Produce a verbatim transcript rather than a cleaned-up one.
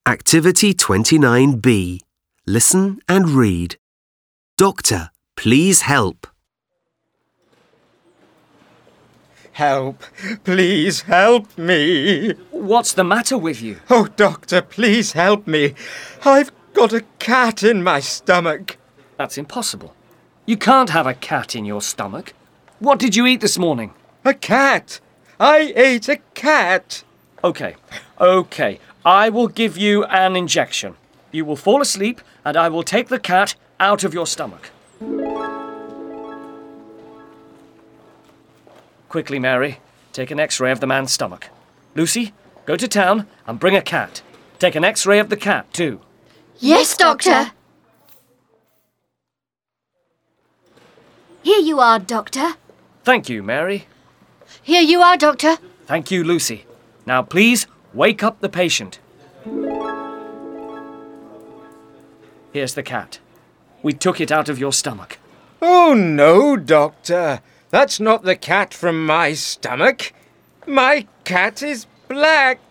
Activity twenty-nine B. Listen and read. Doctor, please help. Help! Please help me! What's the matter with you? Oh, doctor, please help me. I've got a cat in my stomach. That's impossible. You can't have a cat in your stomach. What did you eat this morning? A cat! I ate a cat! OK, OK. I will give you an injection. You will fall asleep and I will take the cat out of your stomach. Quickly, Mary, take an X-ray of the man's stomach. Lucy, go to town and bring a cat. Take an X-ray of the cat, too. Yes, Doctor. Here you are, Doctor. Thank you, Mary. Here you are, Doctor. Thank you, Lucy. Now, please, wake up the patient. Here's the cat. We took it out of your stomach. Oh, no, doctor. That's not the cat from my stomach. My cat is black.